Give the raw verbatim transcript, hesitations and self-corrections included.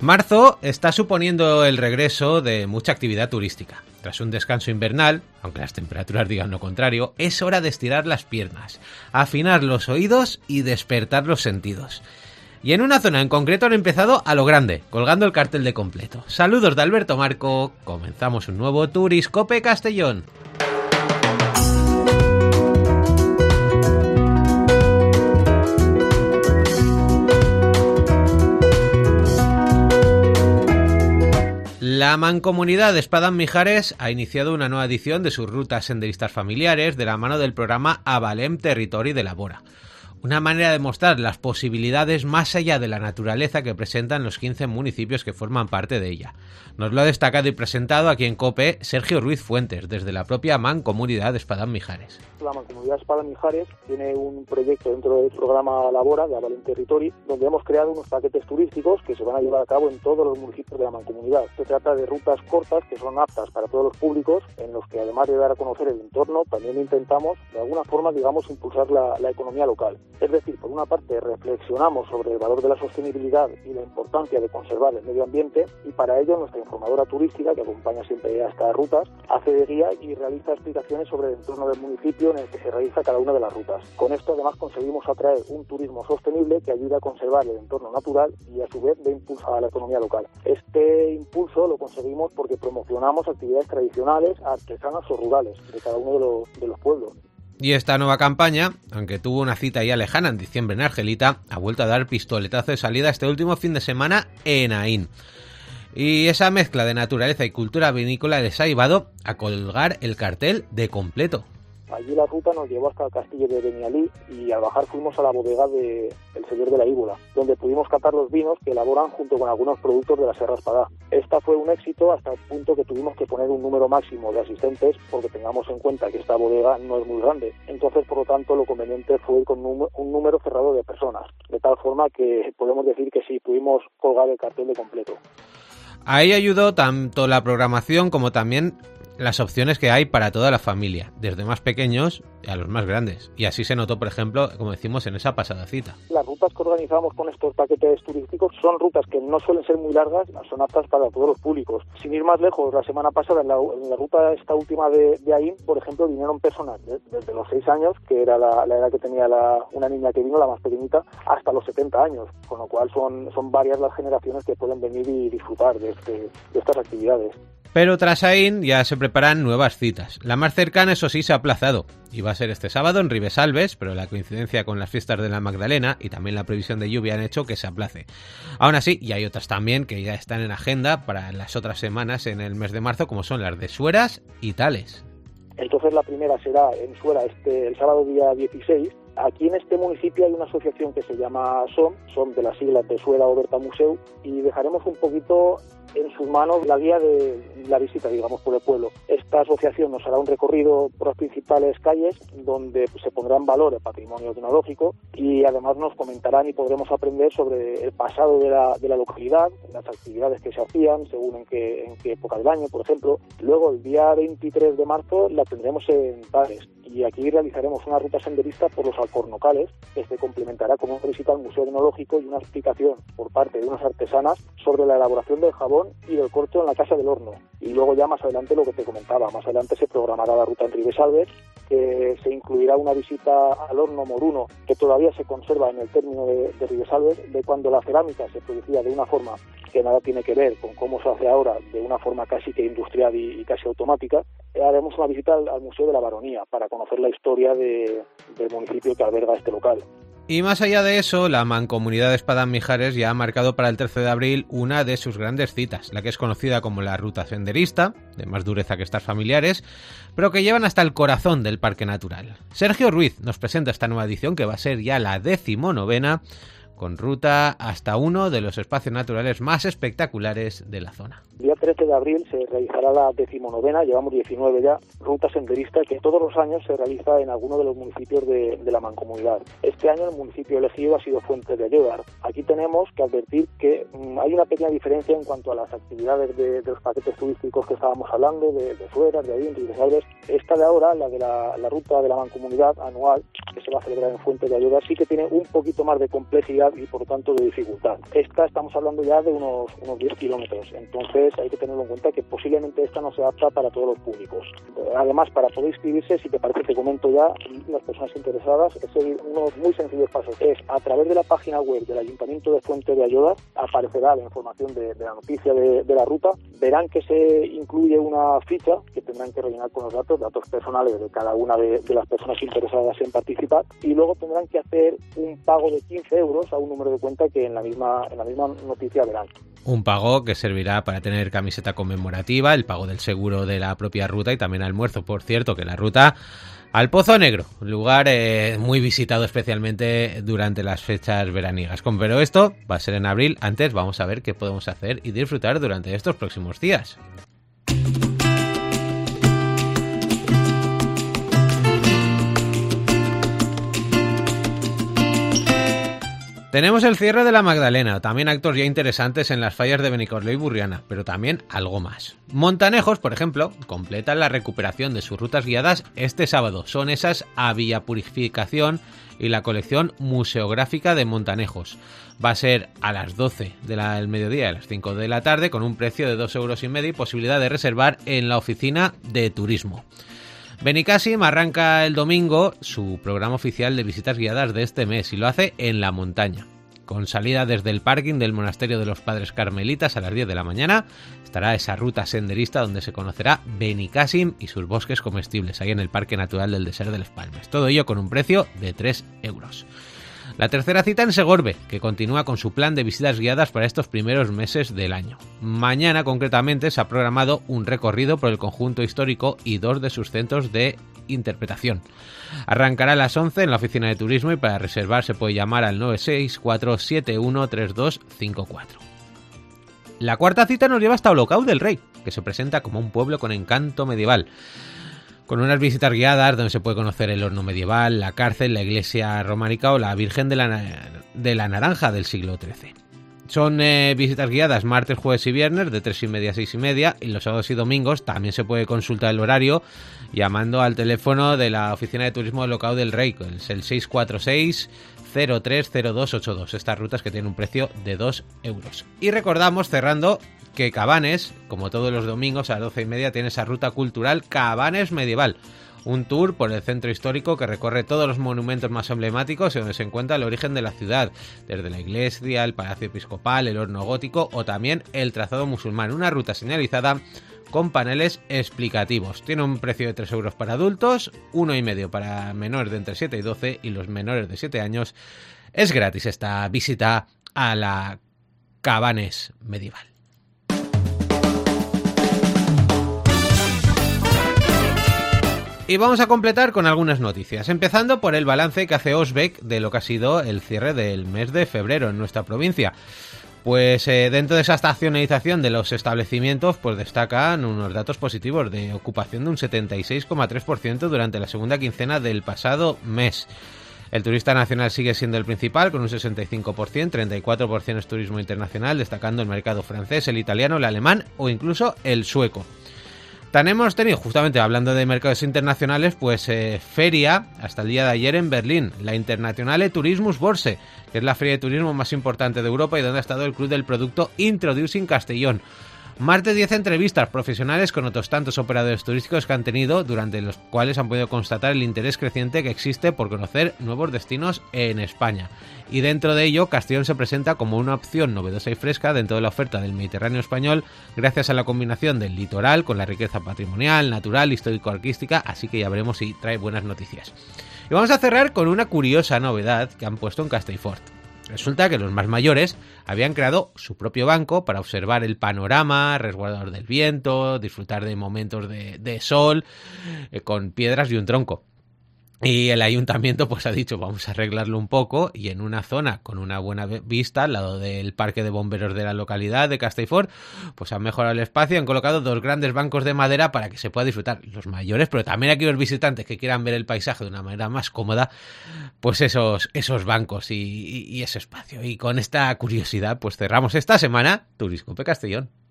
Marzo está suponiendo el regreso de mucha actividad turística. Tras un descanso invernal, aunque las temperaturas digan lo contrario, es hora de estirar las piernas, afinar los oídos y despertar los sentidos. Y en una zona en concreto han empezado a lo grande, colgando el cartel de completo. Saludos de Alberto Marco, comenzamos un nuevo Turiscope Castellón. La Mancomunidad de Espadán-Mijares ha iniciado una nueva edición de sus rutas senderistas familiares de la mano del programa Avalem Territori de la Vora. Una manera de mostrar las posibilidades más allá de la naturaleza que presentan los quince municipios que forman parte de ella. Nos lo ha destacado y presentado aquí en COPE Sergio Ruiz Fuentes, desde la propia Mancomunidad de Espadán-Mijares. La Mancomunidad de Espadán-Mijares tiene un proyecto dentro del programa Labora de Avalem Territori, donde hemos creado unos paquetes turísticos que se van a llevar a cabo en todos los municipios de la Mancomunidad. Se trata de rutas cortas que son aptas para todos los públicos, en los que además de dar a conocer el entorno, también intentamos de alguna forma, digamos, impulsar la, la economía local. Es decir, por una parte reflexionamos sobre el valor de la sostenibilidad y la importancia de conservar el medio ambiente, y para ello nuestra informadora turística, que acompaña siempre a estas rutas, hace de guía y realiza explicaciones sobre el entorno del municipio en el que se realiza cada una de las rutas. Con esto además conseguimos atraer un turismo sostenible que ayuda a conservar el entorno natural y a su vez de impulso a la economía local. Este impulso lo conseguimos porque promocionamos actividades tradicionales, artesanas o rurales de cada uno de los, de los pueblos. Y esta nueva campaña, aunque tuvo una cita ya lejana en diciembre en Argelita, ha vuelto a dar pistoletazo de salida este último fin de semana en Aín. Y esa mezcla de naturaleza y cultura vinícola les ha llevado a colgar el cartel de completo. Allí la ruta nos llevó hasta el castillo de Benialí y al bajar fuimos a la bodega de El Señor de la Íbola, donde pudimos catar los vinos que elaboran junto con algunos productos de la Serra Espadá. Esta fue un éxito hasta el punto que tuvimos que poner un número máximo de asistentes porque tengamos en cuenta que esta bodega no es muy grande. Entonces, por lo tanto, lo conveniente fue ir con un número cerrado de personas, de tal forma que podemos decir que sí, pudimos colgar el cartel de completo. Ahí ayudó tanto la programación como también las opciones que hay para toda la familia, desde más pequeños a los más grandes. Y así se notó, por ejemplo, como decimos, en esa pasada cita. Las rutas que organizamos con estos paquetes turísticos son rutas que no suelen ser muy largas, son aptas para todos los públicos. Sin ir más lejos, la semana pasada en la, en la ruta esta última de, de Aín, por ejemplo, vinieron personas de, desde los seis años, que era la, la edad que tenía la, una niña que vino, la más pequeñita, hasta los setenta años, con lo cual son, son varias las generaciones que pueden venir y disfrutar de, este, de estas actividades. Pero tras Aín ya se preparan nuevas citas. La más cercana, eso sí, se ha aplazado. Y va a ser este sábado en Ribesalbes, pero la coincidencia con las fiestas de la Magdalena y también la previsión de lluvia han hecho que se aplace. Aún así, y hay otras también que ya están en agenda para las otras semanas en el mes de marzo, como son las de Sueras y Tales. Entonces la primera será en Suera este, el sábado día dieciséis. Aquí en este municipio hay una asociación que se llama SOM, SOM de las siglas de Suera Oberta Museu, y dejaremos un poquito en sus manos la guía de la visita, digamos, por el pueblo. Esta asociación nos hará un recorrido por las principales calles donde pues, se pondrá en valor el patrimonio etnológico y además nos comentarán y podremos aprender sobre el pasado de la, de la localidad, las actividades que se hacían, según en qué, en qué época del año, por ejemplo. Luego, el día veintitrés de marzo la tendremos en Tales y aquí realizaremos una ruta senderista por los alcornocales que se complementará con una visita al Museo Etnológico y una explicación por parte de unas artesanas sobre la elaboración del jabón y del corcho en la Casa del Horno. Y luego ya más adelante lo que te comentaba, más adelante se programará la ruta en Ribesalbes, que se incluirá una visita al horno moruno que todavía se conserva en el término de, de Ribesalbes, de cuando la cerámica se producía de una forma que nada tiene que ver con cómo se hace ahora, de una forma casi que industrial y, y casi automática. Eh, haremos una visita al, al Museo de la Baronía para conocer la historia de, del municipio que alberga este local. Y más allá de eso, la Mancomunidad de Espadán-Mijares ya ha marcado para el trece de abril una de sus grandes citas, la que es conocida como la Ruta Senderista, de más dureza que estas familiares, pero que llevan hasta el corazón del Parque Natural. Sergio Ruiz nos presenta esta nueva edición que va a ser ya la decimonovena, con ruta hasta uno de los espacios naturales más espectaculares de la zona. El día trece de abril se realizará la decimonovena, llevamos diecinueve ya, ruta senderista que todos los años se realiza en alguno de los municipios de, de la Mancomunidad. Este año el municipio elegido ha sido Fuentes de Ayodar. Aquí tenemos que advertir que mmm, hay una pequeña diferencia en cuanto a las actividades de, de los paquetes turísticos que estábamos hablando, de, de Sueras, de Aín, de Ribesalbes. Esta de ahora, la de la, la ruta de la Mancomunidad anual, que se va a celebrar en Fuentes de Ayodar, sí que tiene un poquito más de complejidad complejidad y por lo tanto de dificultad. Esta estamos hablando ya de unos, unos diez kilómetros, entonces hay que tenerlo en cuenta que posiblemente esta no se adapta para todos los públicos. Además, para poder inscribirse, si te parece te comento ya, las personas interesadas, es unos muy sencillos pasos. Es a través de la página web del Ayuntamiento de Fuente de Ayora, aparecerá la información de, de la noticia de, de la ruta, verán que se incluye una ficha que tendrán que rellenar con los datos, datos personales de cada una de, de las personas interesadas en participar, y luego tendrán que hacer un pago de quince euros a un número de cuenta que en la misma, en la misma noticia verán. Un pago que servirá para tener camiseta conmemorativa, el pago del seguro de la propia ruta y también almuerzo. Por cierto, que la ruta al Pozo Negro, lugar eh, muy visitado especialmente durante las fechas veraniegas. Pero esto va a ser en abril. Antes vamos a ver qué podemos hacer y disfrutar durante estos próximos días. Tenemos el cierre de la Magdalena, también actos ya interesantes en las fallas de Benicarló y Burriana, pero también algo más. Montanejos, por ejemplo, completan la recuperación de sus rutas guiadas este sábado. Son esas a Villa Purificación y la colección museográfica de Montanejos. Va a ser a las doce del mediodía, a las cinco de la tarde, con un precio de dos euros y medio y posibilidad de reservar en la oficina de turismo. Benicàssim arranca el domingo su programa oficial de visitas guiadas de este mes y lo hace en la montaña. Con salida desde el parking del Monasterio de los Padres Carmelitas a las diez de la mañana, estará esa ruta senderista donde se conocerá Benicàssim y sus bosques comestibles, ahí en el Parque Natural del Desert de Les Palmes. Todo ello con un precio de tres euros. La tercera cita en Segorbe, que continúa con su plan de visitas guiadas para estos primeros meses del año. Mañana, concretamente, se ha programado un recorrido por el conjunto histórico y dos de sus centros de interpretación. Arrancará a las once en la oficina de turismo y para reservar se puede llamar al nueve seis cuatro siete uno tres dos cinco cuatro. La cuarta cita nos lleva hasta Olocau del Rey, que se presenta como un pueblo con encanto medieval, con unas visitas guiadas donde se puede conocer el horno medieval, la cárcel, la iglesia románica o la Virgen de la, de la Naranja del siglo trece. Son eh, visitas guiadas martes, jueves y viernes de tres y media a seis y media, y los sábados y domingos también se puede consultar el horario llamando al teléfono de la oficina de turismo de Olocau del Rey, que es el seis cuatro seis cero tres cero dos ocho dos. Estas rutas que tienen un precio de dos euros. Y recordamos, cerrando, que Cabanes, como todos los domingos a las doce y media, tiene esa ruta cultural Cabanes Medieval. Un tour por el centro histórico que recorre todos los monumentos más emblemáticos y donde se encuentra el origen de la ciudad, desde la iglesia, el palacio episcopal, el horno gótico o también el trazado musulmán. Una ruta señalizada con paneles explicativos. Tiene un precio de tres euros para adultos, uno y medio para menores de entre siete y doce, y los menores de siete años es gratis esta visita a la Cabanes Medieval. Y vamos a completar con algunas noticias, empezando por el balance que hace Osbec de lo que ha sido el cierre del mes de febrero en nuestra provincia. Pues eh, dentro de esa estacionalización de los establecimientos, pues destacan unos datos positivos de ocupación de un setenta y seis coma tres por ciento durante la segunda quincena del pasado mes. El turista nacional sigue siendo el principal, con un sesenta y cinco por ciento, treinta y cuatro por ciento es turismo internacional, destacando el mercado francés, el italiano, el alemán o incluso el sueco. También hemos tenido, justamente hablando de mercados internacionales, pues eh, feria hasta el día de ayer en Berlín, la Internationale Tourismusbörse, que es la feria de turismo más importante de Europa y donde ha estado el Club del Producto Introducing Castellón. Más de diez entrevistas profesionales con otros tantos operadores turísticos que han tenido, durante los cuales han podido constatar el interés creciente que existe por conocer nuevos destinos en España. Y dentro de ello, Castellón se presenta como una opción novedosa y fresca dentro de la oferta del Mediterráneo español, gracias a la combinación del litoral con la riqueza patrimonial, natural, histórico-artística, así que ya veremos si trae buenas noticias. Y vamos a cerrar con una curiosa novedad que han puesto en Castellfort. Resulta que los más mayores habían creado su propio banco para observar el panorama, resguardador del viento, disfrutar de momentos de, de sol, eh, con piedras y un tronco. Y el ayuntamiento pues ha dicho, vamos a arreglarlo un poco, y en una zona con una buena vista, al lado del parque de bomberos de la localidad de Castellfort, pues han mejorado el espacio y han colocado dos grandes bancos de madera para que se pueda disfrutar los mayores, pero también aquellos visitantes que quieran ver el paisaje de una manera más cómoda, pues esos, esos bancos y, y, y ese espacio. Y con esta curiosidad pues cerramos esta semana Turiscope Castellón.